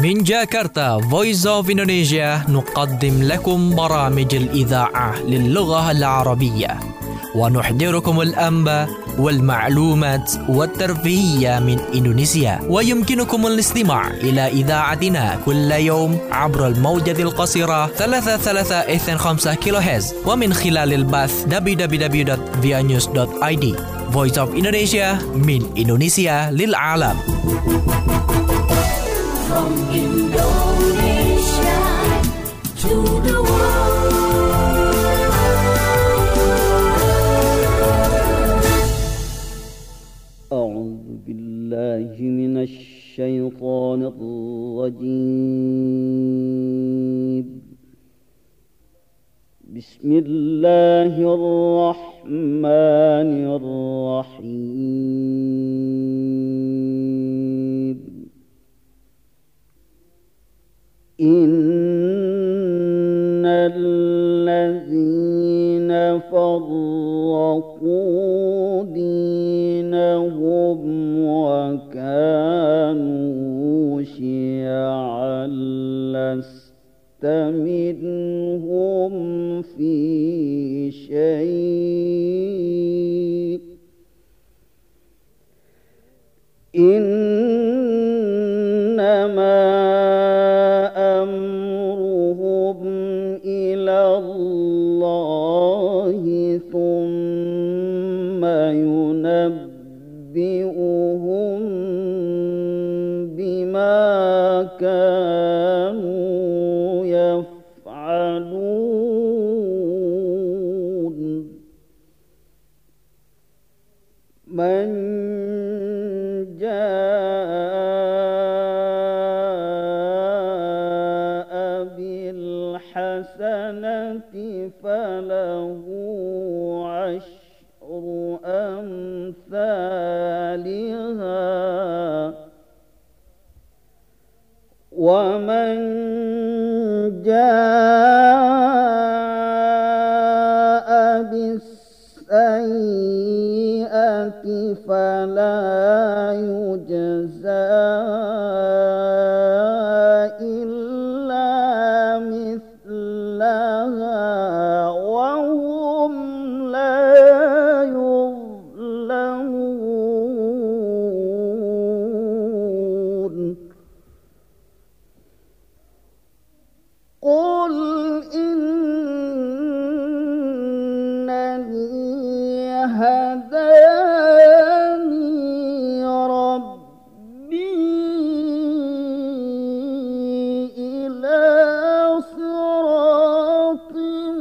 من جاكرتا Voice of Indonesia نقدم لكم برامج الإذاعة للغة العربية ونحضركم الأنباء والمعلومات والترفيهية من إندونيسيا. ويمكنكم الاستماع إلى إذاعتنا كل يوم عبر الموجة القصيرة 33.5 كيلوهرتز ومن خلال البث www.vianews.id. Voice of Indonesia من إندونيسيا للعالم. From Indonesia to the world. أعوذ بالله من الشيطان الرجيم. بسم الله الرحمن الرحيم. إن الذين فرقوا دينهم وكانوا شيعا لست منهم في شيء إنما أمرهم إلى الله ثم ينبئهم بما كانوا يفعلون. من جاء بالحسنة فله عشر أمثالها ومن جاء بالسيئة فلا يجزى إلا مثلها وهم لا يظلمون. قل إنني هداني ربي إلى صراط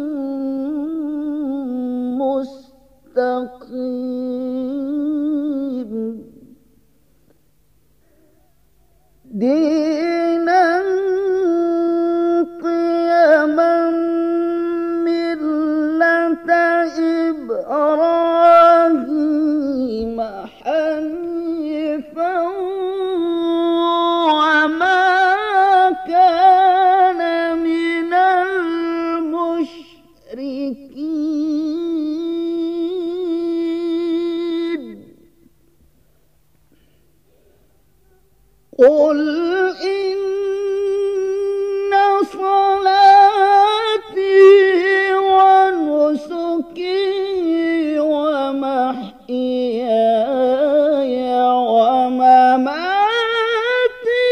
مستقيم دينا قيما ملة إبراهيم حنيفا وما كان من المشركين. قل إن صلاتي ونسكي ومحياي ومماتي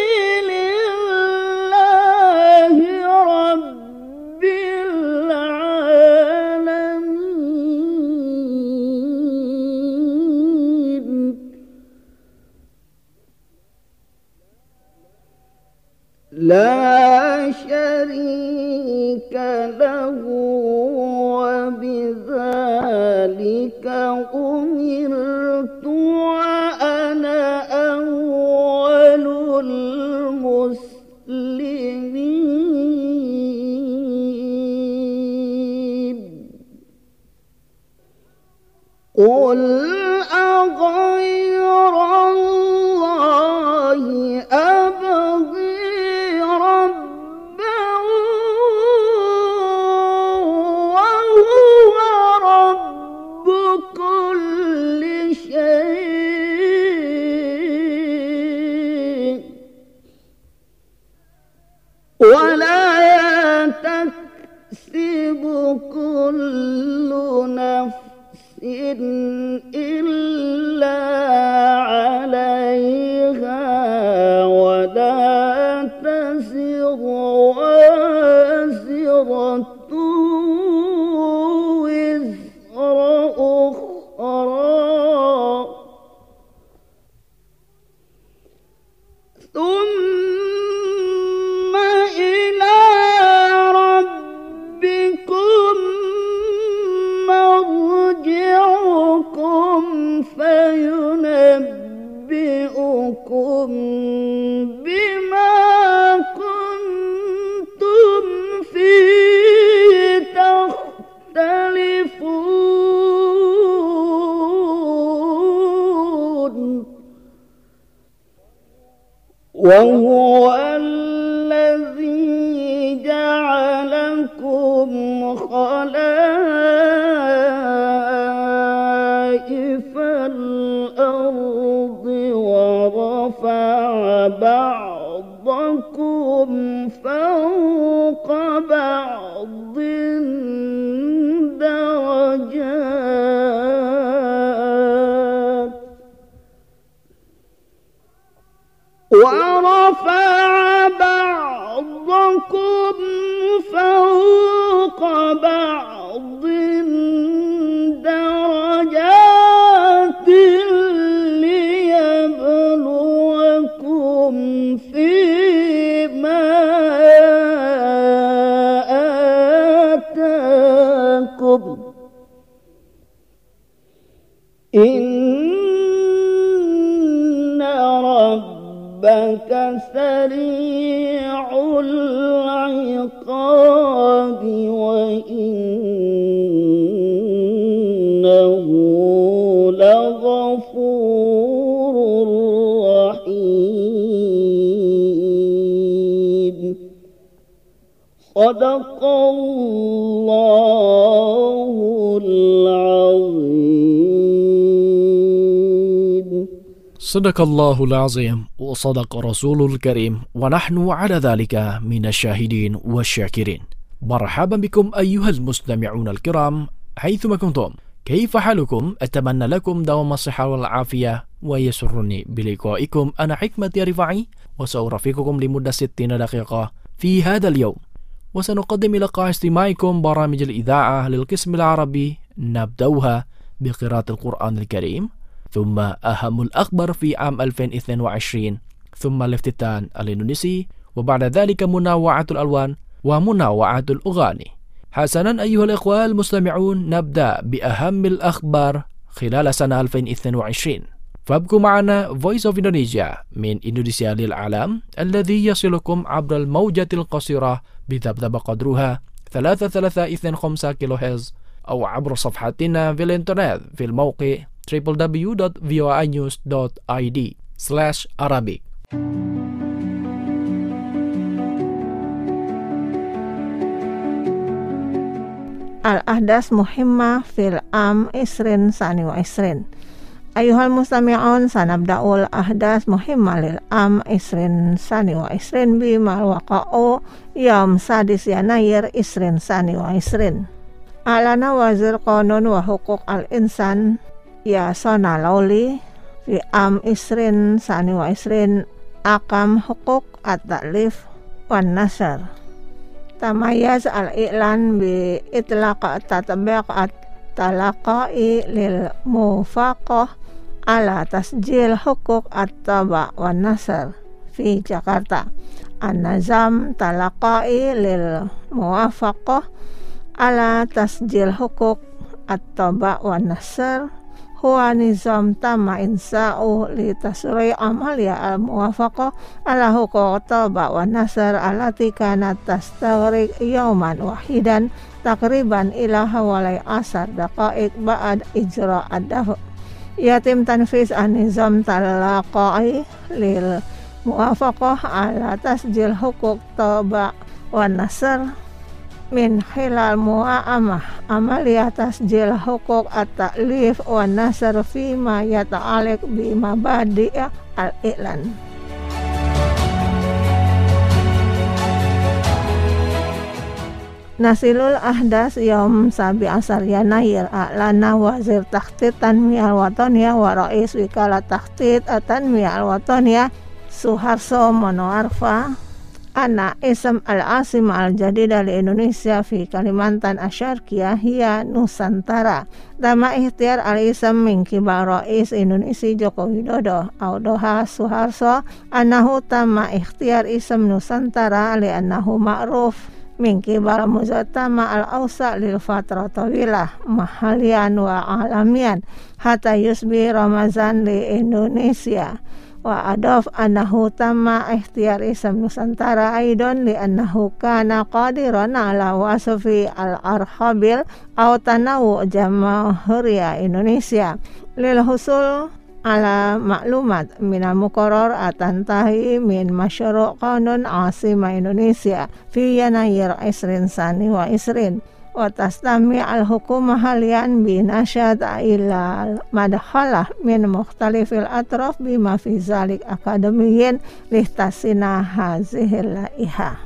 لله رب العالمين. لا شريك له وبذلك أمرت وأنا أول المسلمين. قل أغير الله أبغي ربا وهو رب كل شيء وهو الذي جعلكم خلائف الأرض ورفع بعضكم فوق بعض درجات ورفع بعضكم فوق بعض درجات ليبلوكم فيما آتاكم إن ربك سريع العقاب وإنه لغفور رحيم صدق الله العظيم. Sadaqallahul azim wa sadaqa rasulul karim wa nahnu ala dhalika minasyahidin wa syakirin. Marhaban bikum ayyuhal mustami'un al-kiram haythuma kuntum. Kaifa halukum? Atamanna lakum dawam as-sihha wal afiyah wa yasurruni biliqa'ikum ana hikmati rifai wa sa'urafiqukum limuddah 60 daqiqah fi hadha al-yawm. Wa sanuqaddim liqa istima'ikum baramij al-idha'ah lil qism al-arabi nabda'uha biqira'at al-Qur'an al-Karim. ثم أهم الأخبار في عام 2022 ثم الافتتان الإندونيسي وبعد ذلك منوعات الألوان ومنوعات الأغاني. حسنا أيها الإخوة المستمعون، نبدأ بأهم الأخبار خلال سنة 2022. فابقوا معنا Voice of Indonesia من إندونيسيا للعالم الذي يصلكم عبر الموجة القصيرة بذبذب قدرها 3325 كيلوهرتز أو عبر صفحتنا في الإنترنت في الموقع www.voanews.id/Arabic. Al-ahdas muhimmah fil am isrin sani wa isrin. Ayuhal mustami'un, sanabda'ul ahdas muhimmah lil am isrin sani wa isrin bimal waqa'u yawm sadis yanayir isrin sani wa isrin. Alana wazir qanun wa hukuk al-insan ya sona lauli fi am isrin sani wa isrin akam hukuk at-ta'lif wan nasar. Tamayaz al-i'lan bi itlaqa at-tatbiq at-talaqai lil mufaqah ala tasjil hukuk at-taba wan nasar fi Jakarta. An-nazam talaqai lil muwafaqah ala tasjil hukuk at-taba wan nasar huwa nizam tama insa'u li tasri' amalia al-muwafaqah ala hukuk taba wa nasar alati kanat tastaghriq yawman wahidan takriban ila hawalai asar daqa'iq ba'ad ijra' ad-daf' yatim tanfiz an-nizam talaqai lil muwafaqah ala tasjil hukuk taba wa nasar min khilal mu'amah amaliyah tasjil hukuk at-ta'lif wa nasar fima yata'alliq bi mabadi' al-i'lan. Nasilul ahdas yaum sabi asar yanayir a'lana wazir takhtit tanmiyah al-wataniyah wa rais wikalat takhtit tanmiyah al-wataniyah Suharso Monoarfa Ana ism al-asim al-jadidah li Indonesia fi Kalimantan Asyarqiyah hiya Nusantara. Dama ikhtiar al-ism min kibar rais Indonesia Joko Widodo Audoha Suharso annahu tama ikhtiar ism Nusantara li annahu ma'ruf min kibar muzatama al-awsa lil fatra tawilah mahalian wa alamian hatta yusbi Ramazan li Indonesia. Wa adof annahu tamma ikhtiyar ism Nusantara aidon li annahu kana qadiran ala wasfi al-arhabil aw tanawu jamahuriya Indonesia lil husul ala maklumat minal muqarrar atantahi min masyru' qanun asima Indonesia fi Yanayir 20 sani wa 20 wa tastami al-hukumah halian binasyad ila madkhalah min mukhtalifil atraf bima fi zalik akademiyin lihtasina hazihil laiha.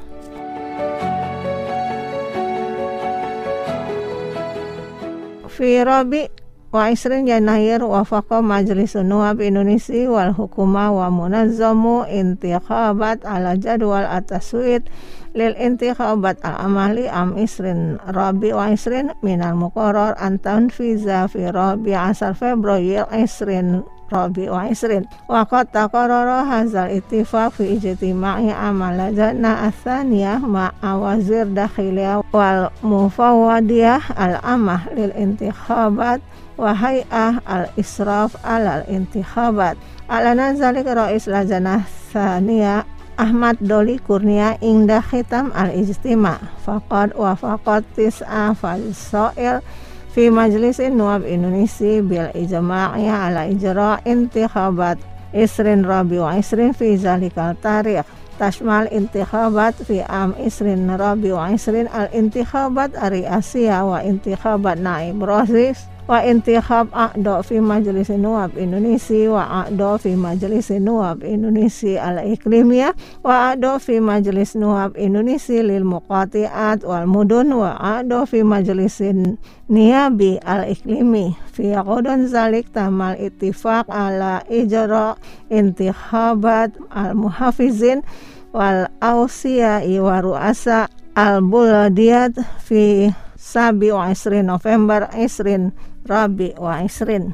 Fi Rabi' wa 20 Yanayir wafaqa Majlisun Nuwab Indonesia wal Hukuma wa munazzamu intikhabat ala jadwal at-taswit lil intikhabat al-amali am 20 Rabi' wa 20 minal muqarrar an tanfiza fi Rabi' 10 Februari 20 Rabi' wa 20 wa qad taqarrara hadzal ittifaq fi ijtima'i amal lajna ats-tsaniyah ma'a wazir dakhiliyah wal mufawwadiyah al-amah lil intikhabat wa hay'ah al-israf ala al-intikhabat ala nazalik rais lajnah tsaniyah Ahmad Doli Kurnia inda khitam al-ijtima' faqad wafaqat tis'a faisail fi Majlisin Nuwab Indonesia bil ijma'i ala ijra' intikhabat 20 Rabi' wa 20 fi zalikal tarikh tashmal intikhabat fi am 20 Rabi' wa 20 al-intikhabat ar-ri'asiyah wa intikhabat naib rasis wa intikhab a'do fi Majlisin Nuwab Indonesia wa a'do fi Majlisin Nuwab Indonesia al-iklimiyah wa a'do fi Majlis Nuwab Indonesia lil muqati'at wal mudun wa a'do fi Majlisin Niyabi al-iklimi fi qudun zalik tamal ittifaq ala ijra' intikhabat al-muhafizin wal awsiya'i wa ru'asa al-buladiyat fi 27 November 20 Rabi' wa 20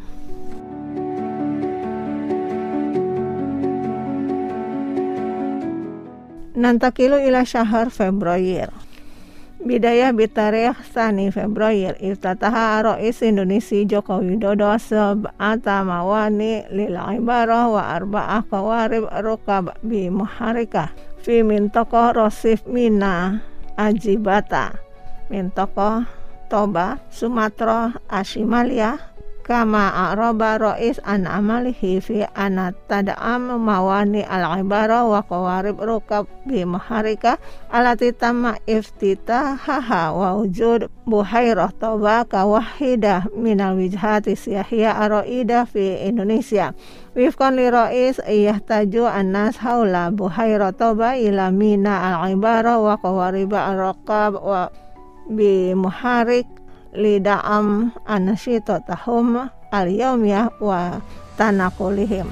nantakilu ila syahr Februari bidayah bitarikh tsani Februari iftataha Rais Indonesia Joko Widodo sab'ata mawani lil ibarah wa arba'ah qawarib rukab bi muharikah fi mintaqah Rosif Mina Ajibata mintaqah Toba Sumatera Ashimalia kama a'raba Rais an amalihi fi anat tad'am mawani al-ibara wa qawarib rukab bi maharika alati tamma iftitahaha wa wujud buhairah Toba ka wahidah minal wijhati siyahiyah ar-ra'idah fi Indonesia wifqan li Rais yahtaju an-nas haula buhairah Toba ila mina al-ibara wa qawarib ar-rukab wa bi muharik lida'am anasyitatahum al-yawmiyah wa tanakulihim.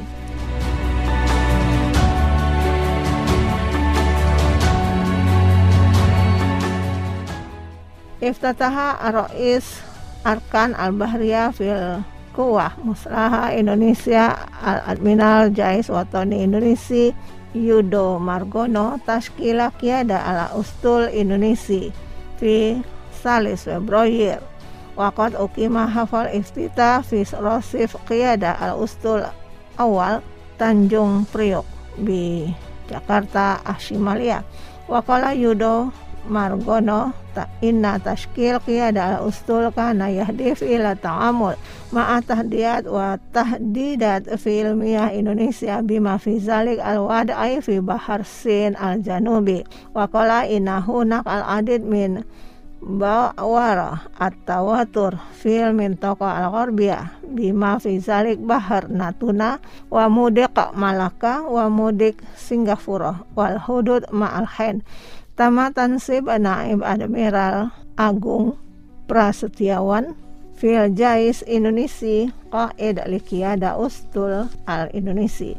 Iftataha Rais Arkan al-Bahriyah fil Quwah Muslaha Indonesia al-Admiral Jais Watoni Indonesia Yudo Margono Tashkila Qiyada ala Ustul Indonesia fi Salis Februari waqad ukima hafal iftitah fi Rosif Qiyada al-Ustul Awal Tanjung Priok di Jakarta Ashimalia waqala Yudo Margono inna tashkil qiyada al-ustul kana yahdif ila ta'amul ma'a tahdiyat wa tahdidat fi ilmiah Indonesia bima fi zalik al-wad'i fi Bahar Sin al-Janubi wa qala innahu naqal adid min ba'wara at-tawatur fil mintaqa al-gharbiyah bima fi zalik Bahar Natuna wa mudik Malaka wa mudik Singapura wal hudud ma'al Hind tamatan sib naib Admiral Agung Prasetyawan fil Jais Indonesia qaid liqiyada ustul al-Indonesia.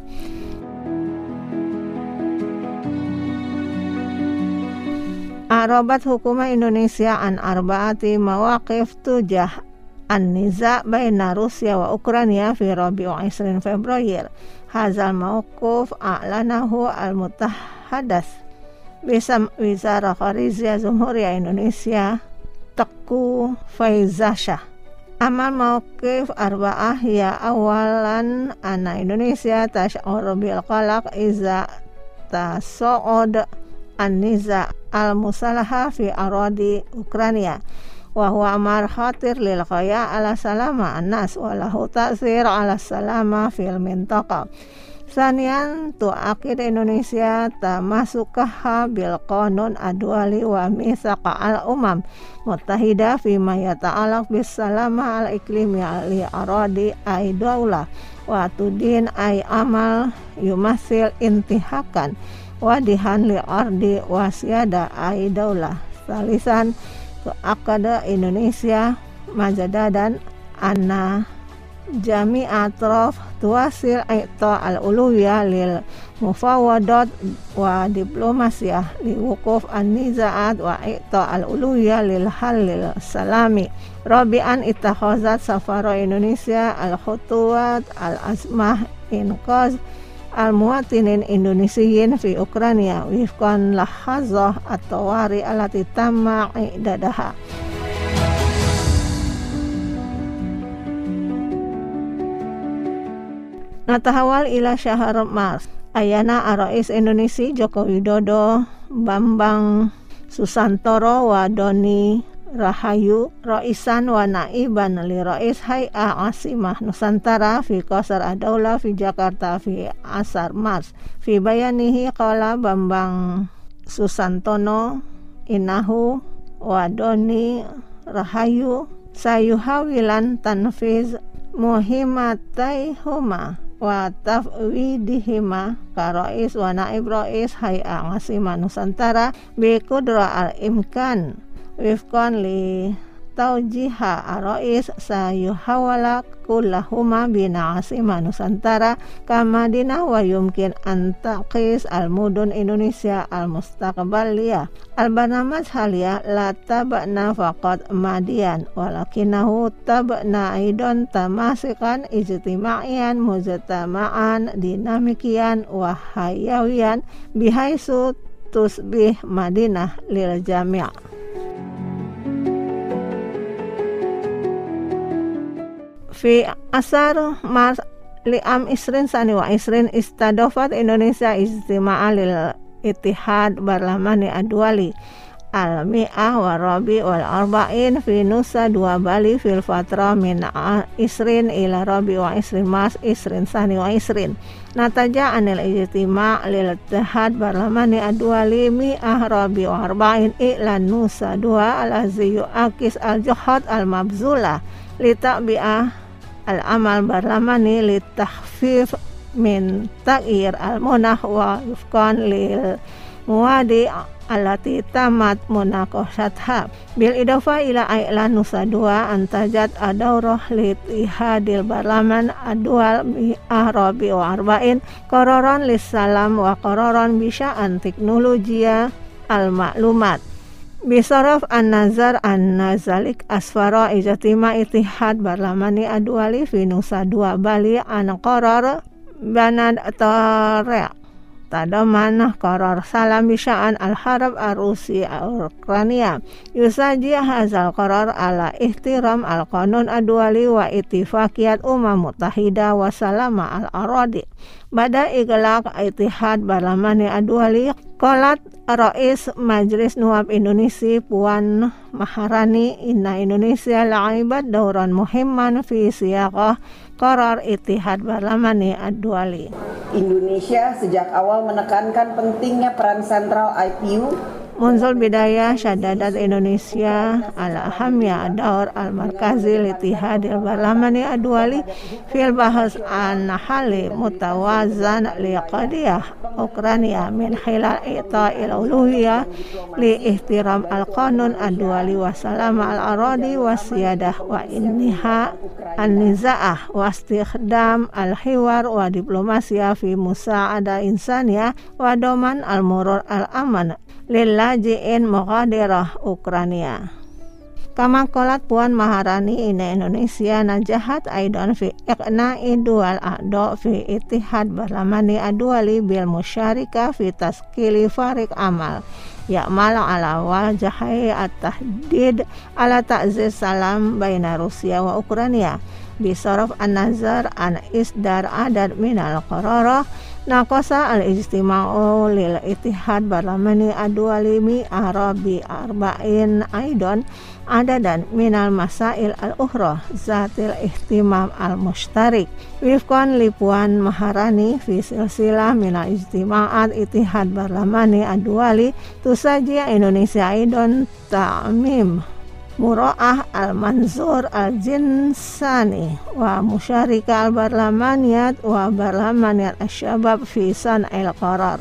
Arabat hukumah Indonesia an arbaati mawaqif tujah an-niza' baina Rusia wa Ukraina fi Rabi' 20 Februari. Hazal mawquf a'lanahu al-mutahhadas Bisam Wizara Kharizia Jumhuriyah Indonesia Teku Faizashah. Amal mawqif arba'ah ya awalan ana Indonesia tash'ur bil qalaq iza tasa'ud an-niza' al-musalaha fi aradi Ukraina wa huwa amar khatir lil qaya ala salama an-nas wa lahu ta'sir ala salama fil mintaqa. Sanian tu'akid Indonesia tamasukaha bil qanun adwali wa mithaqa al umam muttahida fima yata'alaq bis salama al iklimi li aradi ay daulah wa tudin ay amal yumasil intihakan wadihan li ardi wa siyada ay daulah. Salisan tu'akada Indonesia majadadan anna jami atrof tuasil aita al-uluwiyah lil mufawadat wa diplomasiyah li wukuf an-nizaat wa aita al-uluwiyah lil halil salami. Rabi'an ittakhazat safara Indonesia al-khutuwat al-azmah inqaz al-muwatinin Indonesiyin fi Ukraina wifqan lahazah at-tawari alati tamma i'dadaha. Natahawal ila syahr Mars. Ayana Arais Indonesia Joko Widodo, Bambang Susantoro wa Doni Rahayu Raisan wa naiban li Rais Hay'ah Asimah Nusantara fi Qasar Ad-Daulah fi Jakarta fi asar Mars. Fi bayanihi qala Bambang Susantono innahu wa Doni Rahayu sayuhawilan tanfiz muhimataihuma wa tafwidihima ka rais wa naib rais Hay'ah Asimah Nusantara bi qudra al-imkan wifqan li taujiha rais sayuhawala kullahuma bina Asimah Nusantara kamadina wa yumkin antaqis al-mudun Indonesia al-mustaqbaliyah. Al-barnamaj halia la tabna faqat madian walakinahu tabna aidan tamasikan ijtimaian mujtama'an dinamikian wa hayawian bihaisu tusbih madinah lil jami'. Fi asar Mars li'am isrin sani wa isrin istadofat Indonesia ijtima'a lil Ittihad Barlamani Adwali al-mi'ah wa rabi wal arba'in fi Nusa Dua Bali fil fatra min isrin ila rabi wa isrin Mars isrin sani wa isrin. Nataja anil ijtima' lil Ittihad Barlamani Adwali mi'ah rabi wa arba'in ila Nusa Dua al-azi yu'akis al-juhad al-mabzula li ta'bi'ah al-amal barlamani li tahfif min ta'ir al-munah wa yufkan lil muwadi alati tamat munaqashatha bil idafa ila ailan Nusa Dua antajat adawrah li tihadil barlaman adwal arabi wa arba'in qararan lis salam wa qararan bisya'an teknologia al-maklumat. Bisaraf an-nazar an-nazalik asfara ijtima Ittihad Barlamani Adwali fi Nusa Dua Bali an qarar banad tare' tadaman qarar salam bisya'an al-harab ar-rusi al-Ukrania yusaji hazal qarar ala ihtiram al-qanun adwali wa ittifaqiyat Muttahida wa salama al-aradi. Bada iglaq Ittihad Barlamani Adwali qalat Rais Majlis Nuwab Indonesia Puan Maharani inna Indonesia la'ibat dauran muhimman fi siyaqah qarar Ittihad Barlamani Adwali. Indonesia sejak awal menekankan pentingnya peran sentral IPU. Munzul bidayah syadadat Indonesia ala ahamya daur al-markazi Ittihadil Barlamani Adwali fil bahas an hali mutawazan li qadiyah Ukraina min khilal i'ta'il uluhiyah li ihtiram al-qanun adwali wa salama al-aradi wa siyadah wa inniha an-niza'ah wa istikhdam al-hiwar wa diplomasiyah fi musa'ada insaniyah wa doman al-murur al-aman lillaji'in muqadirah Ukraina. Kama qalat Puan Maharani inna Indonesia najahat aidan fi iqna'i dual a'do fi Ittihad Barlamani Adwali bil musyarika fi taskili farik amal ya'mal ala wajahai at-tahdid ala ta'ziz salam baina Rusia wa Ukraina bisaraf an-nazar an isdar adad minal qararah Nakosa al-ijtima'u lil ittihad barlamani ad-duwali arabi arba'in aidon adadan minal masail al-ukhra zatil ihtimam al-mushtarik wifqan Lipuan Maharani fi silsilah minal ijtima'at ittihad barlamani ad-duwali tusaji Indonesia aidon ta'mim Mura'ah al-Manzur al-Jinsani wa Musyarika al-Barlamaniyat wa Barlamaniyat al-Syabab fi San'il Qarar.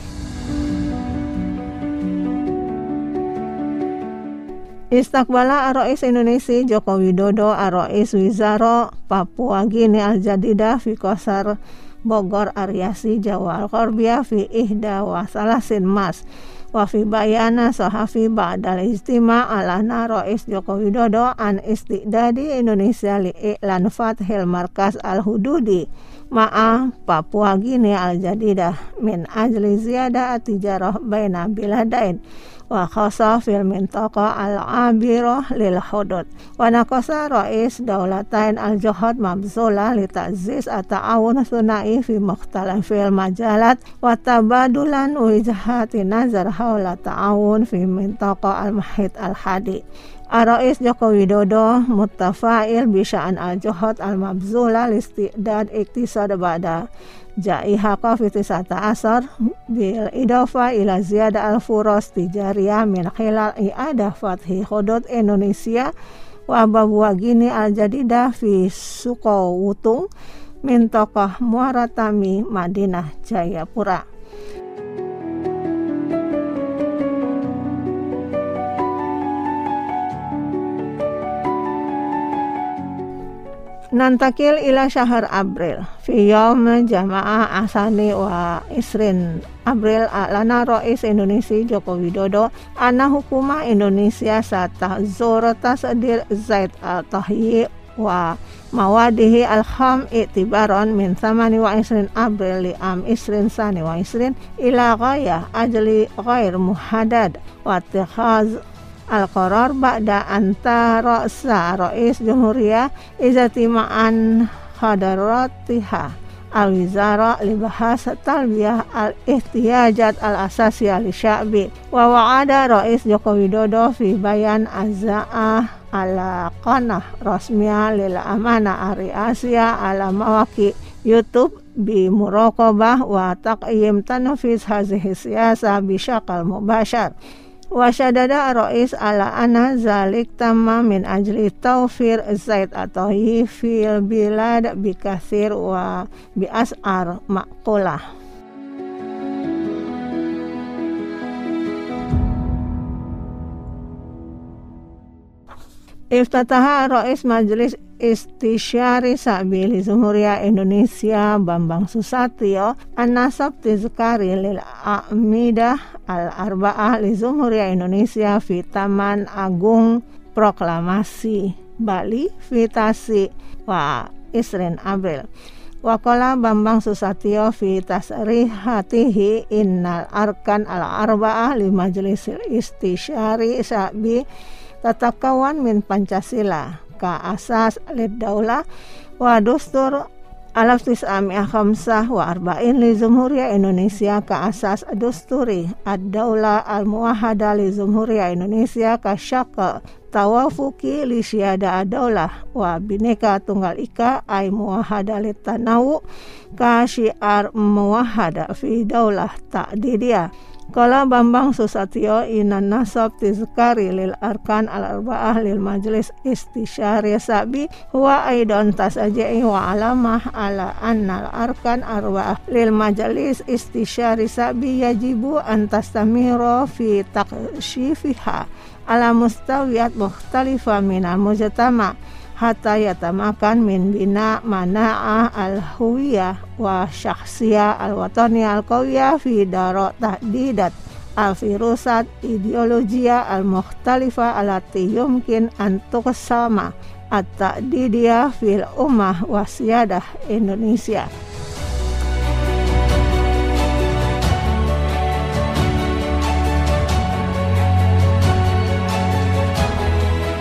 Istakbala Ar-Rais Indonesia Joko Widodo Ar-Rais Wizara Papua Gini Al-Jadidah fi Qasar Bogor Aryasi Jawa Al-Qorbiyah fi ihda wa salasin mas wa fi bayana sahafi ba'dal ijtima' alana Rais Joko Widodo an istidadi Indonesia li i'lan fathil markas al-hududi ma'a Papua Gini al-Jadidah min ajli ziyadah tijarah baina biladain wa khasa fil mintaqa al-abirah lil hudud wa naqasa Rais Daulatain al-Johad mabzula li ta'ziz at-ta'awun sunai fi mukhtalafil majalat wa tabadulan wijhati nazar haula ta'awun fi mintaqa al-mahit al-hadi. Ar-Rais Joko Widodo muttafa'il bi sya'an al-Johad al-mabzula li istidad iktisad ba'da Jaiha COVID-19 bil idafa ila ziyada al-furos tijariyah min khilal i'adah fathi hudud Indonesia wa Papua Gini al-Jadidah fi Sukowutung min Tokoh Muaratami Madinah Jayapura. Nantakil ila syahr April fi yaum jama'ah asani wa isrin April alana Rais Indonesia Joko Widodo ana hukuma Indonesia satahzur tasdir Zaid al-Tahyi wa mawadihi al-kham i'tibaron min 28 April li am isrin sani wa isrin ila ghayah ajli ghair muhadad wa ittikhaz al-qarar ba'da antara Rais Jumhuriyah izatima'an hadaratiha al-wizara libahas talbiyah al-ihtiyajat al-asasiyah li sya'bi wa wa'ada Rais Joko Widodo fi bayan azza'ah ala qanah rasmiyah lil amanah ar-riasiyah ala mawaki YouTube bi muraqabah wa taqyim tanfiz hazihi siyasah bi syakal mubashar. Wa syadada Rais ala anna zalik tamma min ajli tawfir Zaid at-Tahyi fil bilad bi katsir wa bi as'ar maqula. Iftataha Rais Majelis Istisyari Sabili Jumhuriyah Indonesia Bambang Susatyo an-nasab tizkari lil a'midah al-arba'ah li Jumhuriyah Indonesia fi Taman Agung Proklamasi Bali Vitasi wa Isrin April. Waqala Bambang Susatyo fi tasrihatihi innal arkan al-arba'ah li Majlisil Istisyari Sabi tatakawan min Pancasila ka asas lid daulah wa dustur alaf tis'ami'ah khamsah wa arba'in li Jumhuriyah Indonesia ka asas dusturi ad-daulah al-muwahhada li Jumhuriyah Indonesia ka syaka tawafuki li syada ad-daulah wa bineka tunggal ika ay muwahhada li tanawu ka syiar muwahhada fi daulah ta'didiyah. Kala Bambang Susatyo inan nasab tizkari lil arkan al-arba'ah lil Majlis Istisyari Sabi huwa aidan tasaji'i wa alamah ala annal arkan arba'ah lil Majlis Istisyari Sabi yajibu an tastamiro fi takshifiha ala mustawiyat mukhtalifa minal mujtama hatta yatamakan min bina mana'ah al-huwiyah wa syakhsiyah al-wataniyah al-qawiyah fi daro tahdidat al-firusat ideologiyah al-mukhtalifah alati yumkin antuksama at-ta'didiyah fil ummah wa siyadah Indonesia.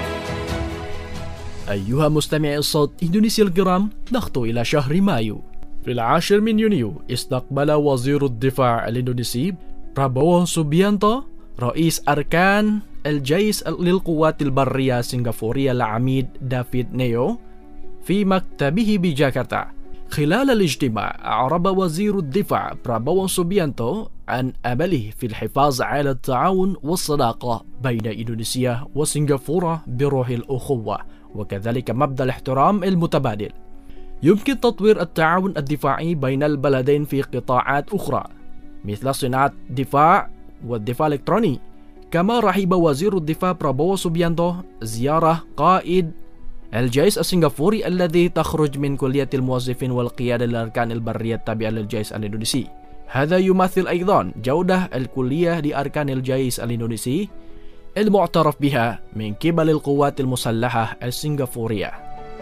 أيها مستمعي الصوت إندونيسيا الكرام، نخطو إلى شهر مايو. في 10 من يونيو استقبل وزير الدفاع الإندونيسي براbowo Subianto رئيس أركان الجيش للقوات البرية السنغافورية العميد دافيد نيو في مكتبه بجاكرتا. خلال الاجتماع أعرب وزير الدفاع براbowo Subianto عن أمله في الحفاظ على التعاون والصداقة بين إندونيسيا وسنغافورة بروح الأخوة وكذلك مبدأ الاحترام المتبادل. يمكن تطوير التعاون الدفاعي بين البلدين في قطاعات أخرى مثل صناعة الدفاع والدفاع الإلكتروني. كما رحب وزير الدفاع براbowo Subianto زيارة قائد الجيش السنغافوري الذي تخرج من كلية الموظفين والقيادة للأركان البرية التابعة للجيش الإندونيسي. هذا يمثل أيضا جودة الكلية لأركان الجيش الإندونيسي المعترف بها من قبل القوات المسلحة السنغافورية.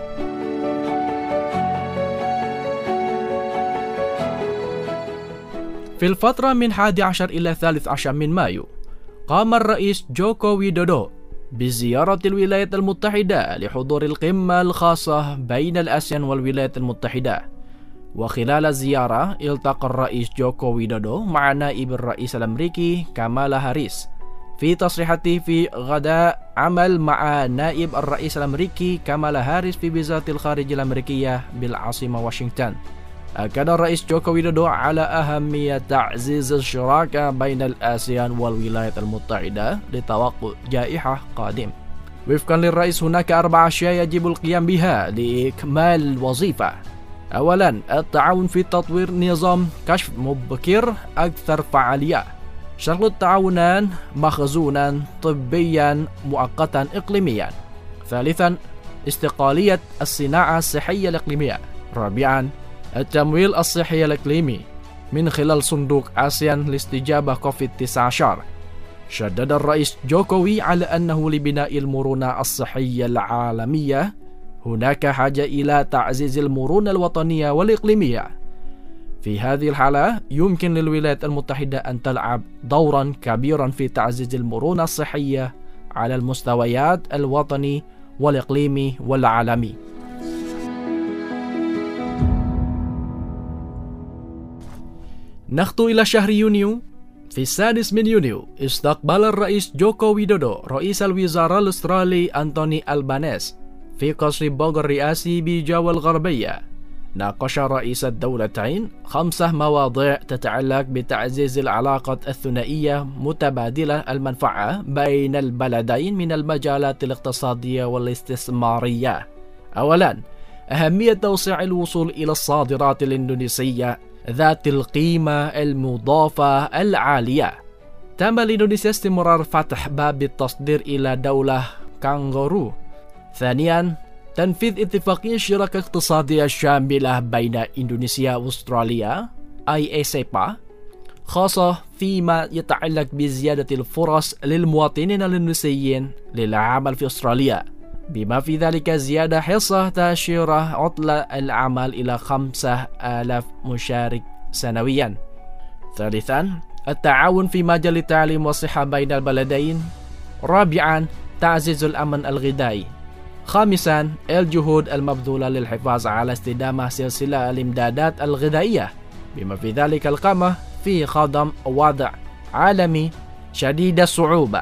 في الفترة من 11 إلى 13 من مايو قام الرئيس جوكو ويدودو بزيارة الولايات المتحدة لحضور القمة الخاصة بين الآسيان والولايات المتحدة. وخلال الزيارة التقى الرئيس جوكو ويدودو مع نائب الرئيس الأمريكي كامالا هاريس. في تصريحاته في غداء عمل مع نائب الرئيس الأمريكي كامالا هاريس في وزارة الخارجية الأمريكية بالعاصمة واشنطن، أكد الرئيس جوكو ويدودو على أهمية تعزيز الشراكة بين الآسيان والولايات المتحدة لتوقع جائحة قادم. وفقا للرئيس هناك 4 أشياء يجب القيام بها لإكمال الوظيفة. أولا، التعاون في تطوير نظام كشف مبكر أكثر فعالية. شغل التعاونان مخزونا طبيا مؤقتا إقليميا. ثالثا، استقلالية الصناعة الصحية الإقليمية. رابعا، التمويل الصحي الإقليمي من خلال صندوق آسيان لاستجابة كوفيد-19. شدد الرئيس جوكوي على أنه لبناء المرونة الصحية العالمية هناك حاجة إلى تعزيز المرونة الوطنية والإقليمية. في هذه الحالة يمكن للولايات المتحدة أن تلعب دورا كبيرا في تعزيز المرونة الصحية على المستويات الوطني والإقليمي والعالمي. نخطو إلى شهر يونيو. في 6 من يونيو استقبل الرئيس جوكو ويدودو رئيس الوزراء الأسترالي أنتوني ألبانيز في قصر بوغ الرئاسي بجاوا الغربية. ناقش رئيس الدولتين 5 مواضيع تتعلق بتعزيز العلاقات الثنائية متبادلة المنفعة بين البلدين من المجالات الاقتصادية والاستثمارية. أولا، أهمية توسيع الوصول إلى الصادرات الإندونيسية ذات القيمة المضافة العالية. تم لإندونيسيا استمرار فتح باب التصدير إلى دولة كانغورو. ثانيا، تنفيذ اتفاقية شراكة اقتصادية شاملة بين إندونيسيا وأستراليا IASEPA خاصة فيما يتعلق بزيادة الفرص للمواطنين الإندونيسيين للعمل في أستراليا، بما في ذلك زيادة حصة تأشيرة عطلة العمل إلى 5,000 مشارك سنويا. ثالثا، التعاون في مجال التعليم والصحة بين البلدين. رابعا، تعزيز الأمن الغذائي. خامسا، الجهود المبذولة للحفاظ على استدامة سلسلة الإمدادات الغذائية، بما في ذلك القامة في خضم وضع عالمي شديد الصعوبة.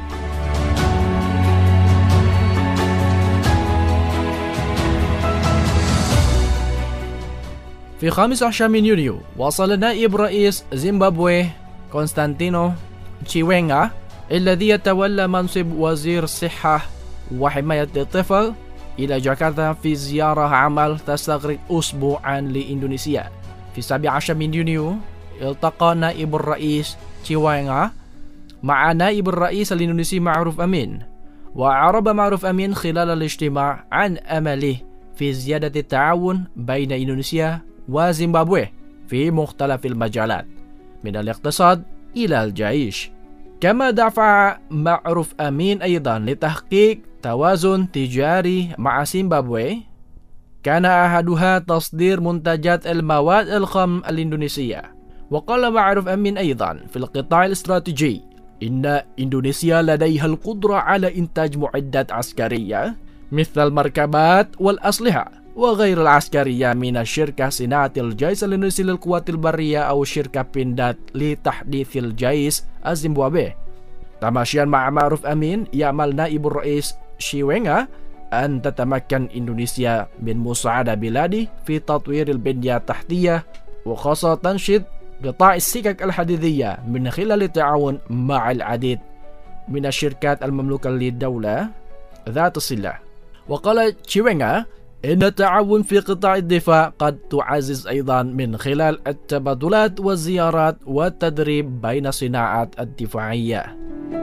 في 15 من يونيو وصل نائب رئيس زيمبابوي كونستانتينو تشيوينغا الذي يتولى منصب وزير الصحة وحماية الطفل إلى جاكرتا في زيارة عمل تستغرق أسبوعا لإندونيسيا. في 17 من يونيو التقى نائب الرئيس تشيوينغا مع نائب الرئيس الإندونيسي معروف أمين. وأعرب معروف أمين خلال الاجتماع عن أمله في زيادة التعاون بين إندونيسيا وزيمبابوي في مختلف المجالات من الاقتصاد إلى الجيش. كما دفع معروف أمين أيضا لتحقيق توازن تجاري مع زيمبابوي كان أحدها تصدير منتجات المواد الخام الإندونيسية. وقال معروف أمين أيضا في القطاع الاستراتيجي إن إندونيسيا لديها القدرة على إنتاج معدات عسكرية مثل المركبات والأسلحة، وغير العسكرية من الشركة صناعة الجيش الإندونيسي للقوات البرية أو شركة بندات لتحديث الجيش الزيمبابوي. تماشيا مع معروف أمين، يعمل نائب الرئيس شيوينغا أن تتمكن إندونيسيا من مساعدة بلاده في تطوير البنية التحتية وخاصة تنشيط قطاع السكك الحديدية من خلال التعاون مع العديد من الشركات المملوكة للدولة ذات الصلة. وقال شيوينغا إن التعاون في قطاع الدفاع قد تعزز أيضا من خلال التبادلات والزيارات والتدريب بين الصناعات الدفاعية.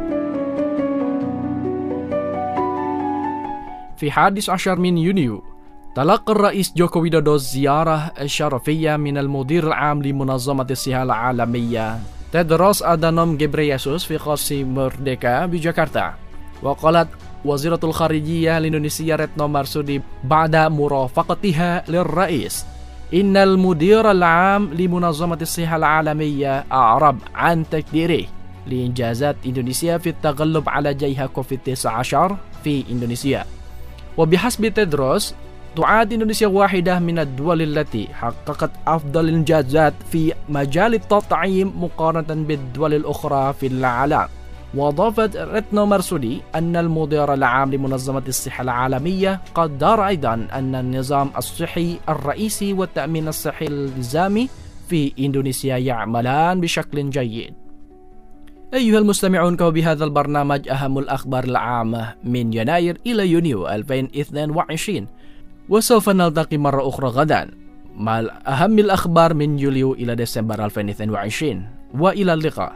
في 11 من يونيو تلقى الرئيس جوكو ويدودو زيارة شرفية من المدير العام لمنظمة الصحة العالمية تدروس أدانوم غبرييسوس في قصر مردeka بجاكرتا. وقالت وزيرة الخارجية الإندونيسية ريتنو مارسودي بعد مرافقتها للرئيس إن المدير العام لمنظمة الصحة العالمية أعرب عن تقديره لإنجازات إندونيسيا في التغلب على جائحة كوفيد-19 في إندونيسيا. وبحسب تدروس تعد إندونيسيا واحدة من الدول التي حققت أفضل الإنجازات في مجال التطعيم مقارنة بالدول الأخرى في العالم. وأضافت ريتنو مارسودي أن المدير العام لمنظمة الصحة العالمية قدر أيضا أن النظام الصحي الرئيسي والتأمين الصحي الإلزامي في إندونيسيا يعملان بشكل جيد. أيها المستمعون، بهذا البرنامج أهم الأخبار العامة من يناير إلى يونيو 2022، وسوف نلتقي مرة أخرى غدا مع أهم الأخبار من يوليو إلى ديسمبر 2022، وإلى اللقاء.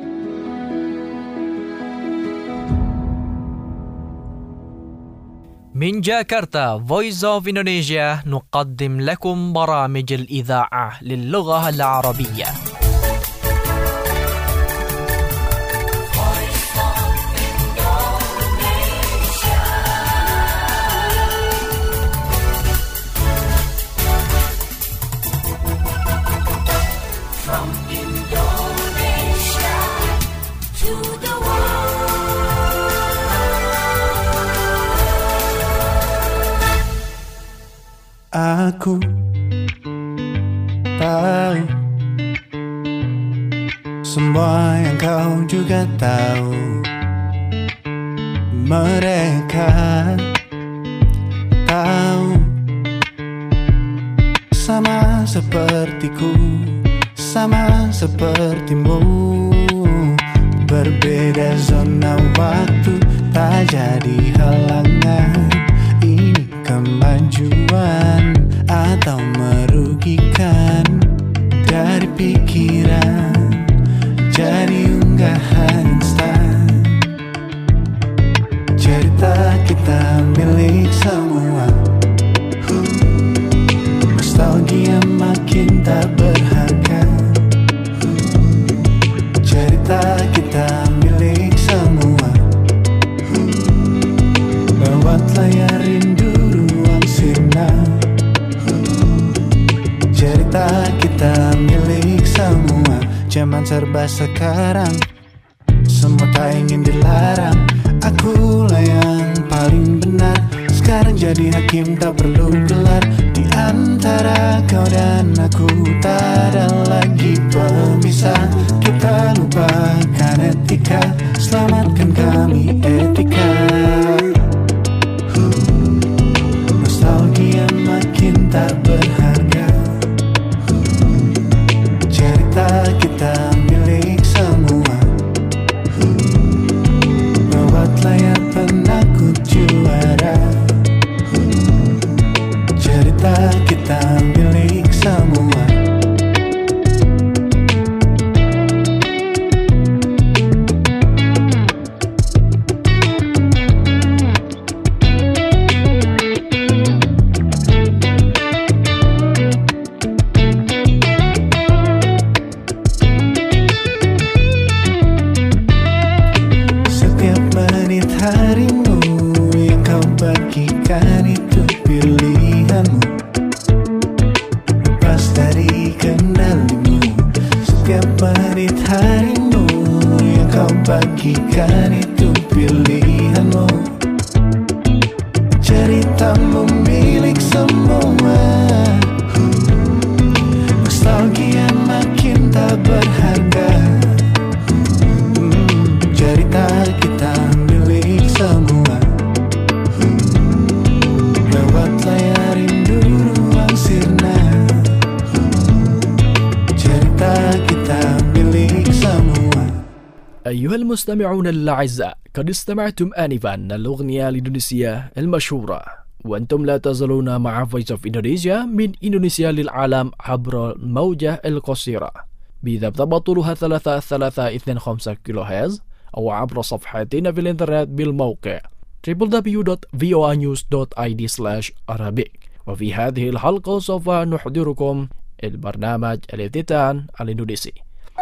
من جاكرتا Voice of Indonesia نقدم لكم برامج الإذاعة للغة العربية. Aku tahu semua yang kau juga tahu. Mereka tahu sama sepertiku, sama sepertimu. Berbeda zona waktu tak jadi halangan. Ini kemajuan atau merugikan? Dari pikiran jadi unggahan instan. Cerita kita milik semua. Nostalgia makin tak berharga. Cerita kita milik semua. Lewat layar rindu ruang sirna. Cerita kita milik semua. Zaman serba sekarang, semua tak ingin dilarang. Akulah yang paling benar. Sekarang jadi hakim tak perlu gelar. Di antara kau dan aku tak ada lagi pemisah. Kita lupakan etika, selamatkan kami etika. Nostalgia makin tak berharga. Cerita kita milik semua. Lewat layar penakut juara. Cerita kita milik semua. Bagikan itu pilihanmu. Ceritamu milik semua. أيها المستمعون الأعزاء، قد استمعتم آنفا الأغنية الإندونيسية المشهورة، وأنتم لا تزالون مع Voice of Indonesia من إندونيسيا للعالم عبر الموجة القصيرة بضبط طولها 3325 كيلو هرتز، أو عبر صفحتنا في الإنترنت بالموقع www.voanews.id/Arabic. وفي هذه الحلقة سوف نحضركم البرنامج الافتتان الإندونيسي.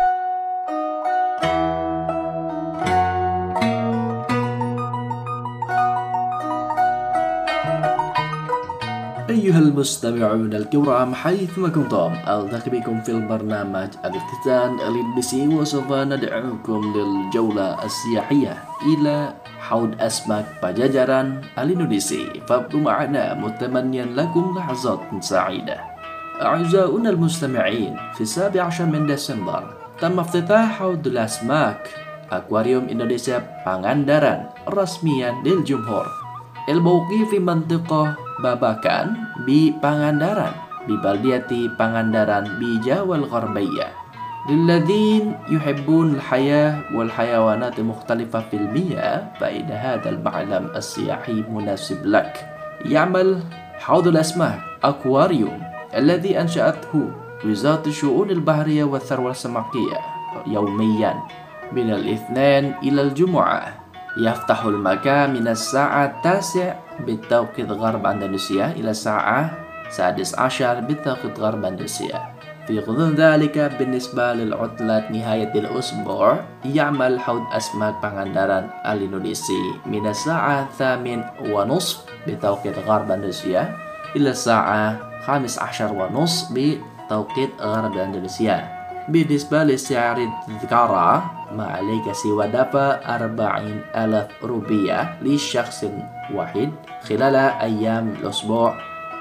أيها المستمعون الكرام حيثما كنتم، ألتقي بكم في البرنامج الافتتان الإندونيسي، وسوف ندعوكم للجولة السياحية إلى حوض أسماك بجاجران الإندونيسي. فابقوا معنا متمنيا لكم لحظات سعيدة. أعزائنا المستمعين، في 17 من ديسمبر تم افتتاح حوض الأسماك أكواريوم إندونيسيا Pangandaran رسميا للجمهور، الموقع في منطقة Babakan بPangandaran ببلدية Pangandaran بجاوة الغربية، للذين يحبون الحياة والحيوانات المختلفة في المياه، فإن هذا المعلم السياحي مناسب لك. يعمل حوض الأسماك أكواريوم الذي أنشأته وزارة الشؤون البحرية والثروة السمكية يوميا من الاثنين إلى الجمعة. يفتح المكان من الساعة 9 بالتوقيت غرب أندونيسيا إلى الساعة 11 بالتوقيت غرب أندونيسيا. في غضون ذلك بالنسبة للعطلة نهاية الأسبوع، يعمل حوض أسماك Pangandaran الإندونيسي من الساعة 8:30 بتوقيت غرب أندونيسيا إلى الساعة 15:30 بتوقيت غرب أندونيسيا. بالنسبة لسعر التذكرة، ما عليك سوى دفع 40,000 روبية لشخص واحد خلال أيام الأسبوع،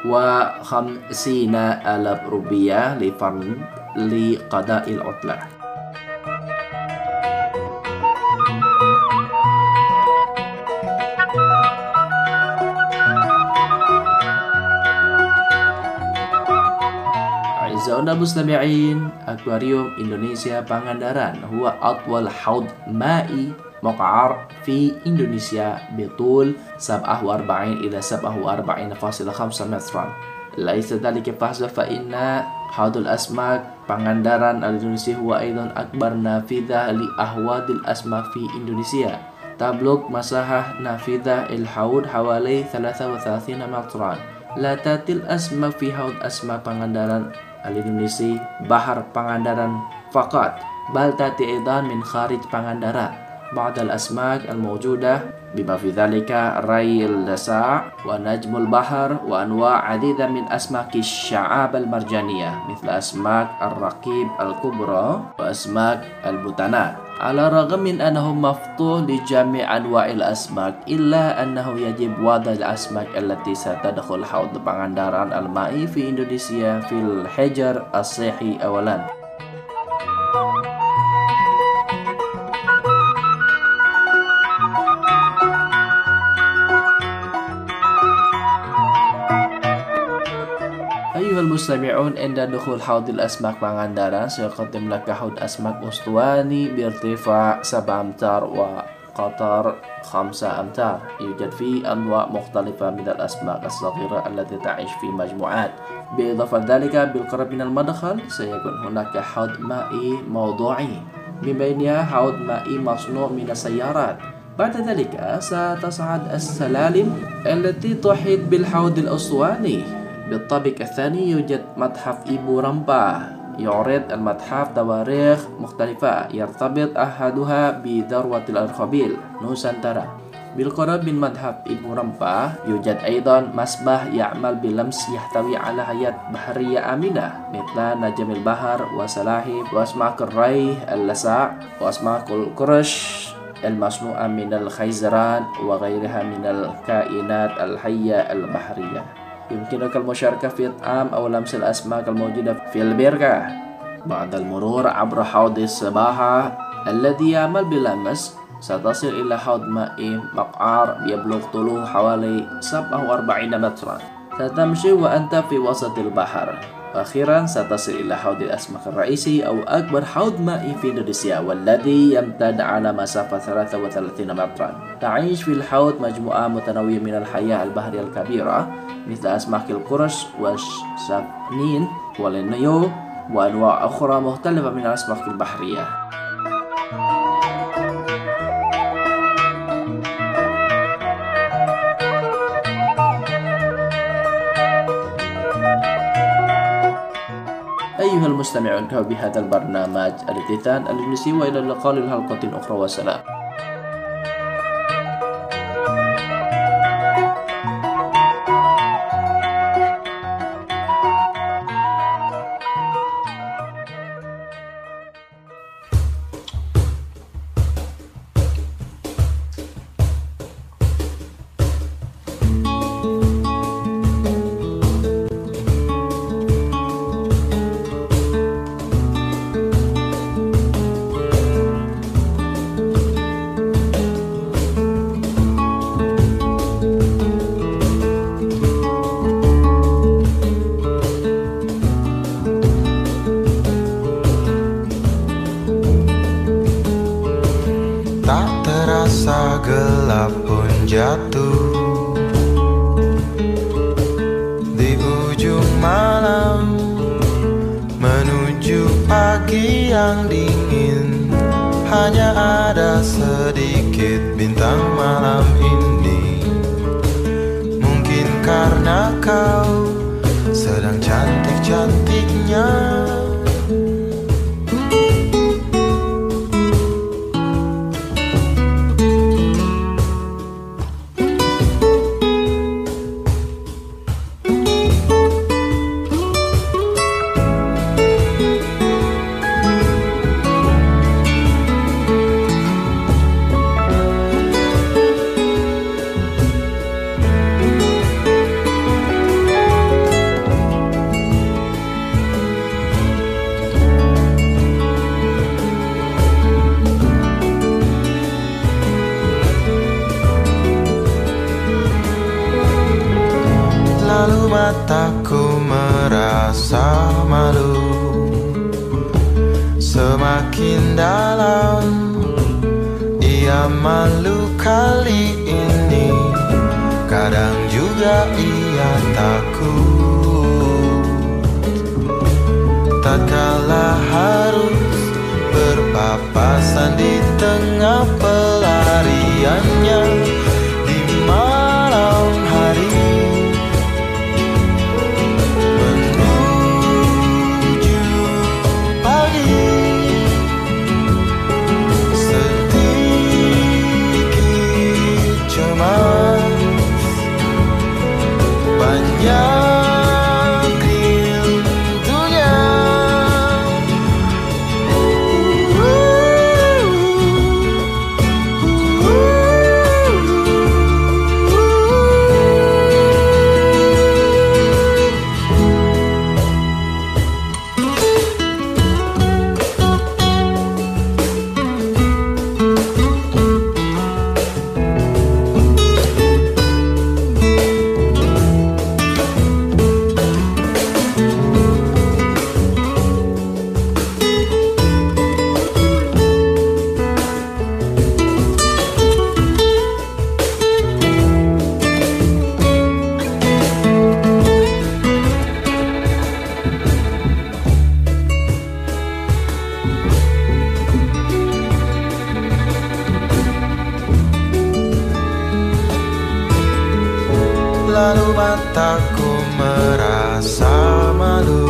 و50,000 روبية لفرد لقضاء العطلة. أعزائنا المستمعين، أكواريوم إندونيسيا Pangandaran هو أطول حوض مائي مقعر في إندونيسيا بطول 47 إلى 47.5 مترا. ليس ذلك فحسب، فإن حوض الأسماك Pangandaran الإندونيسي هو أيضا أكبر نافذة لأحواض الأسماك في إندونيسيا. تبلغ مساحة نافذة الحوض حوالي 33 مترا. لا تأتي الأسماك في حوض أسماك Pangandaran الإندونيسي بحر Pangandaran فقط، بل تأتي أيضا من خارج Pangandaran بعض الأسماك الموجودة، بما في ذلك ري اللسع ونجم البحر وأنواع عديدة من أسماك الشعاب المرجانية، مثل أسماك الرقيب الكبرى وأسماك البوتانات. على الرغم من أنه مفتوح لجميع أنواع الأسماك، إلا أنه يجب وضع الأسماك التي ستدخل حوض Pangandaran المائي في إندونيسيا في الحجر الصحي أولا. أيها المستمعون، عند دخول حوض الأسماك Pangandaran سيقدم لك حوض أسماك أسطواني بارتفاع 7 أمتار وقطر 5 أمتار. يوجد فيه أنواع مختلفة من الأسماك الصغيرة التي تعيش في مجموعات. بإضافة ذلك بالقرب من المدخل سيكون هناك حوض مائي موضوعي، من بينها حوض مائي مصنوع من السيارات. بعد ذلك ستصعد السلالم التي تحيط بالحوض الأسطواني. بالطابق الثاني يوجد متحف إبو رمبah، يعرض المتحف تواريخ مختلفة يرتبط أحدها بذروة الأرخبيل نوسانتارا. بالقرب من متحف إبو رمبah يوجد أيضا مسبح يعمل بلمس يحتوي على حياة بحرية آمنة، مثل نجم البحر وسلاحف وأسماك الري اللسع وأسماك القرش المصنوعة من الخيزران وغيرها من الكائنات الحية البحرية. يمكنك المشاركة في إطعام أو لمس الأسماك الموجودة في البركة. بعد المرور عبر حوض السباحة الذي يعمل بلمس، ستصل إلى حوض مائي مقعر يبلغ طوله حوالي 47 مترا. ستمشي وأنت في وسط البحر. وأخيرا ستصل إلى حوض الأسماك الرئيسي أو أكبر حوض مائي في إندونيسيا والذي يمتد على مسافة 33 مترا. تعيش في الحوض مجموعة متنوعة من الحياة البحرية الكبيرة مثل أسماك القرش والسفنين والنيو وأنواع أخرى مختلفة من الأسماك البحرية. أيها المستمعون، انتهوا بهذا البرنامج التيتان الإندونيسي، وإلى اللقاء للحلقة أخرى، وسلام. Tak terasa gelap pun jatuh di ujung malam, menuju pagi yang dingin. Hanya ada sedikit bintang malam ini. Mungkin karena kau sedang cantik-cantiknya. Lalu mataku merasa malu, semakin dalam ia malu kali ini. Kadang juga ia takut, tatkala harus berpapasan di tengah pelariannya di malam hari. Lalu mataku merasa malu,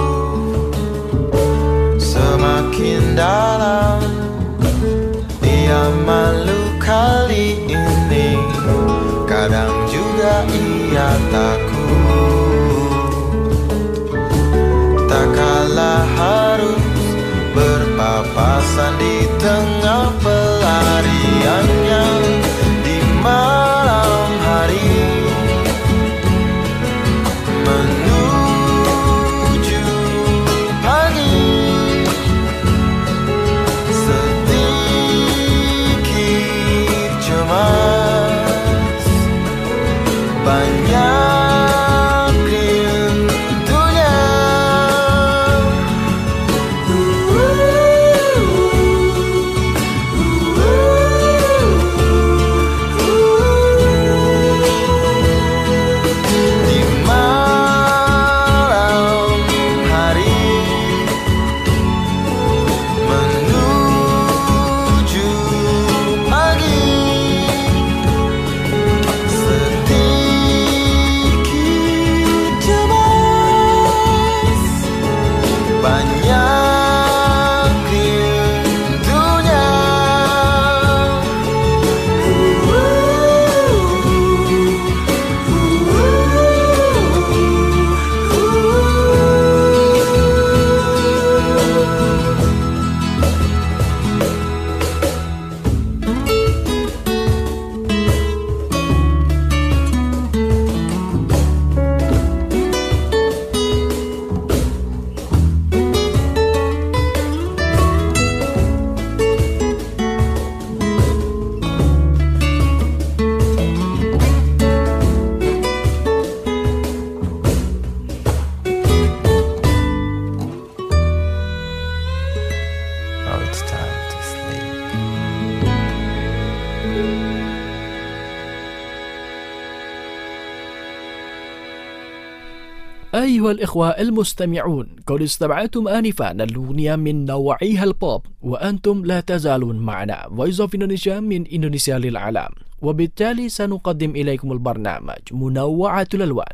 semakin dalam ia malu kali ini. Kadang juga ia takut, tak kalah harus berpapasan di tengah pelariannya di malam hari. Menuju pagi, sedikit cemas, banyak أيها الإخوة المستمعون، قد استمعتم آنفا الأغنية من نوعها البوب، وأنتم لا تزالون معنا Voice of Indonesia من إندونيسيا للعالم، وبالتالي سنقدم إليكم البرنامج منوعة الألوان.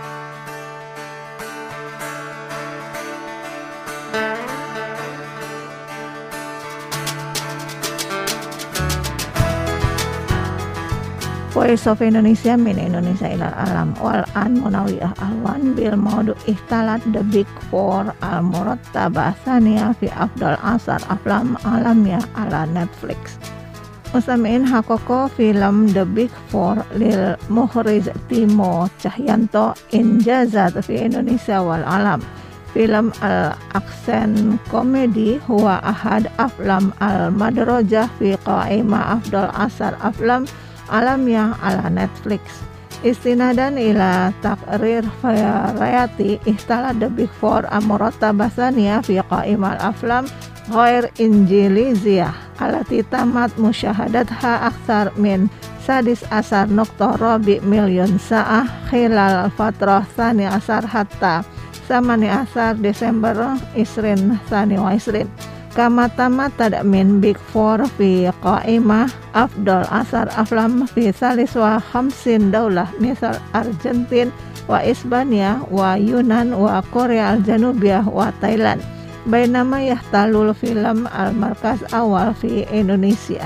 Voice of Indonesia min Indonesia ilal alam wal an munawiyah alwan bil maudu ihtalat the big four al murattabah thaniya fi afdal asar aflam alamnya ala Netflix. Musamiin hakoko film The Big Four lil Mukhrij Timo Cahyanto injazat fi Indonesia wal alam. Film al-aksen komedi huwa ahad aflam al-madrajah fi qaima afdal asar aflam alamnya ala Netflix. Istinadan ila takrir variety ihtalat The Big Four amuratabah thaniya fi qaimal aflam ghair injiliziyah alati tamat musyahadatha akthar min sadis asar nokta rabi milyon sa'ah khilal fatrah thani asar hatta samani asar Desember isrin thani wa isrin. Kama tamat min Big Four fi qaimah afdal asar aflam fi salis wa khamsin daulah misal Argentin wa Isbania wa Yunan wa Korea al-Janubiyah wa Thailand. Bainama yahtalul film al-markas awal fi Indonesia.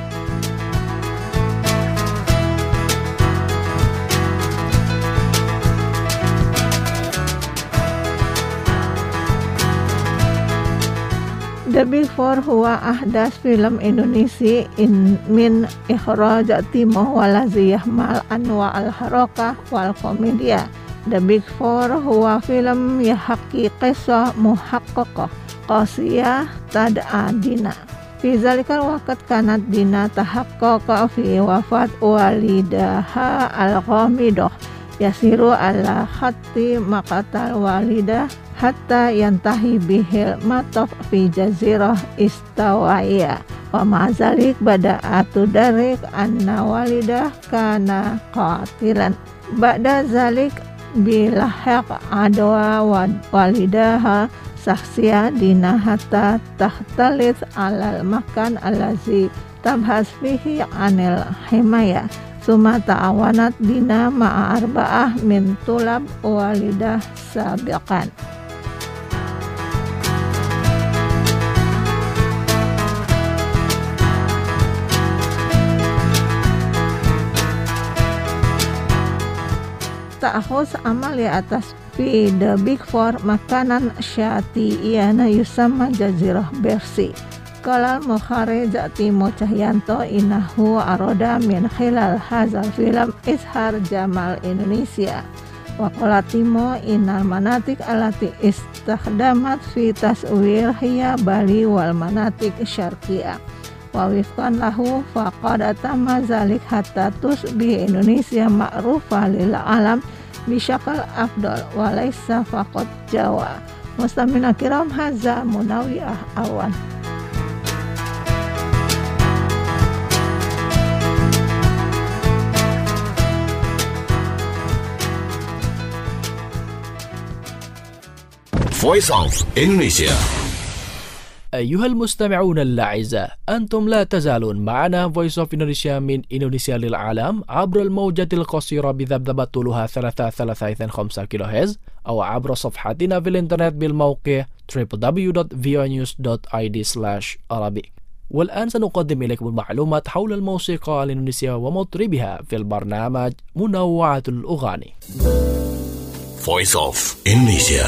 The Big Four huwa ahdas film Indonesia min ikhraj Timo walazi yahmal anwa al-harakah wal komedia. The Big Four huwa film yahaki qisah muhaqqaqah qasiyah tad'a Dina. Fi zalikal waqt kanat Dina tahaqqaqa fi wafat walidaha al-ghamidah yasiru ala khatti maqatal walidah hatta yantahi bihil mataf fi jazirah istawaiya wa ma'azalik bada'atu darik anna walidah kana qatilan ba'da zalik bilahaq adwa walidaha saksiyah Dina hatta tahtalith alal makan alazi tabhas fihi anil himaya suma ta'awanat Dina ma'a arba'ah min tulab walidah sabiqan. Ta'khuz amal li atas fi The Big Four makanan syati'iyana yusamma jazirah Bersi. Kalal Mukhrij Timo Cahyanto innahu aroda min khilal hazal film ishar jamal Indonesia. Wa qala Timo innal manatik alati istakhdamat fi taswir hiya Bali wal manatik syarqiyah. Wa wifqan lahu faqad tamma zalik hatta tusbih Indonesia ma'rufa lil alam bisyakal afdal wa laisa faqat Jawa. Mustamina kiram hadza munawiyah awan. Voice of Indonesia. أيها المستمعون الأعزاء، أنتم لا تزالون معنا Voice of Indonesia من إندونيسيا للعالم عبر الموجة القصيرة بذبذبة طولها 3.35 كيلوهرتز أو عبر صفحتنا في الإنترنت بالموقع www.voanews.id/arabic. والآن سنقدم إليكم المعلومات حول الموسيقى الإندونيسية ومطربها في البرنامج منوعة الأغاني. Voice of Indonesia.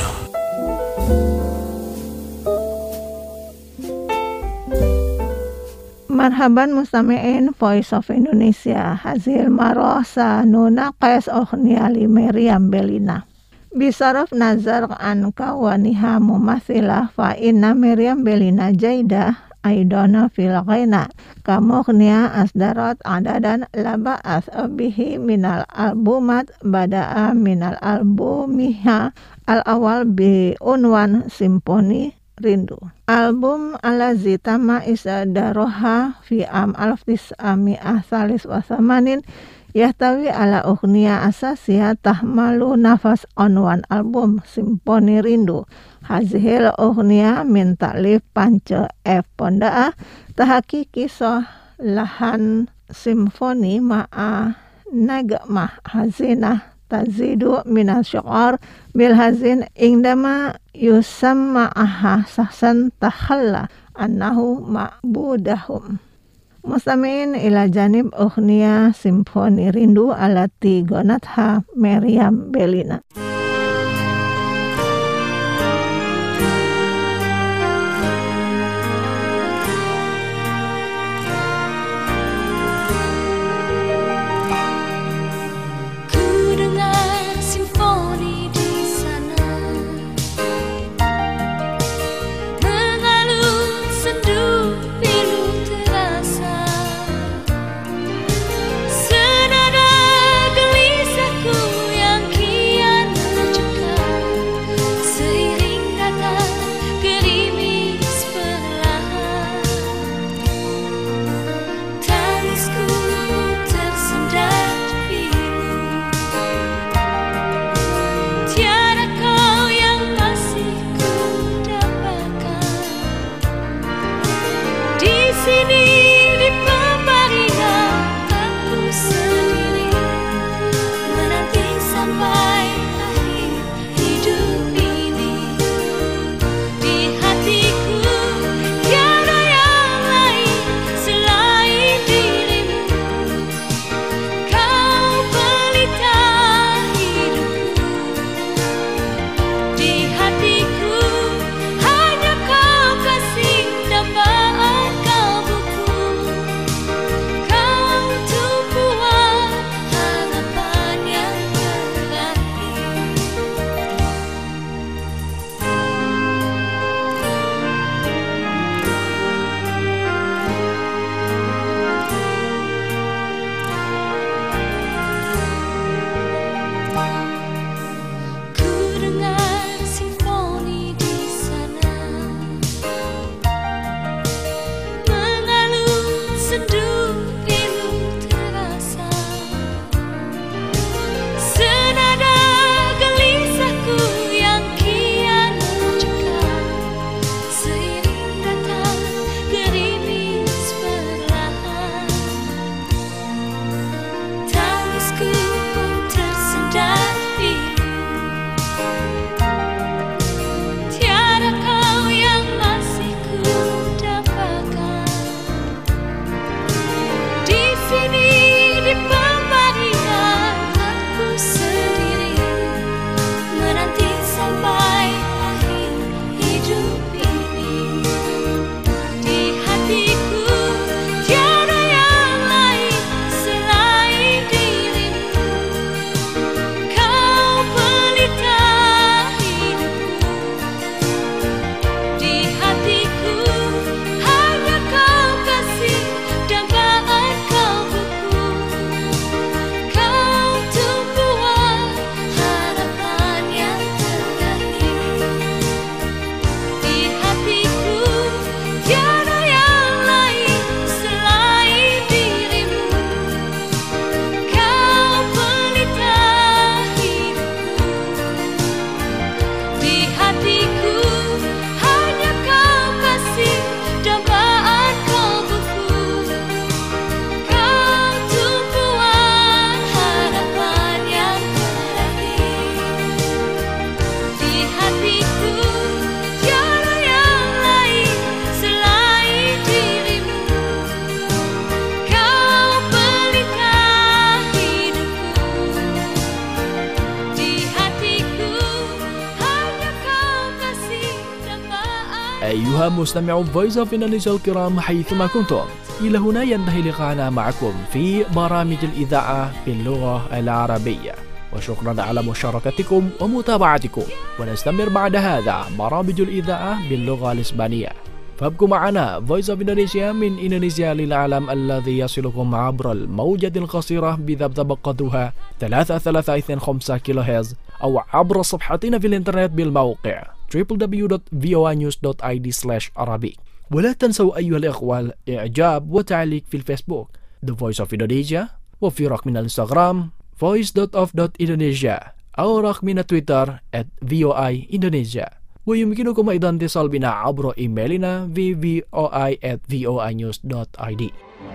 Marhaban mustami'in Voice of Indonesia. Hazil maroh sanunaqas ughniya li Meriam Bellina. Bisaraf nazar an kawaniha mumathilah fa inna Meriam Bellina jaidah aidana fil ghina. Kamughniya asdarat adadan laba'ath bihi minal albumat bada'a minal albumiha al-awal bi unwan simponi Rindu. Album alazi tama isdaroha fi am 1983 Yahtawi ala ughniya asasiyah tahmalu nafas onwan album Simponi Rindu. Hazihil ughniya min ta'lif Panca F. Pondaah tahaki kisah lahan simfoni ma'a nagmah hazinah tazidu minas syu'ar bil hazin indama yusamma aha sahsan takhalla annahu ma'budahum. Mustami'in ila janib ughniya Simponi Rindu alati gonatha Meriam Belina. أيها المستمعون Voice of Indonesia الكرام حيثما كنتم، إلى هنا ينتهي لقاءنا معكم في برامج الإذاعة باللغة العربية، وشكرا على مشاركتكم ومتابعتكم، ونستمر بعد هذا برامج الإذاعة باللغة الإسبانية. فابقوا معنا Voice of Indonesia من إندونيسيا للعالم الذي يصلكم عبر الموجة القصيرة بذبذب قدرها 3325 كيلوهرتز أو عبر صفحتنا في الإنترنت بالموقع www.voanews.id/arabic. ولا تنسوا أيها الإخوة الإعجاب وتعليق في الفيسبوك The Voice of Indonesia وفي رقمنا الانستغرام voice.of.indonesia أو رقمنا تويتر @voiindonesia. ويمكنكم أيضا اتصال بنا عبر إيميلنا vvoi@voinews.id.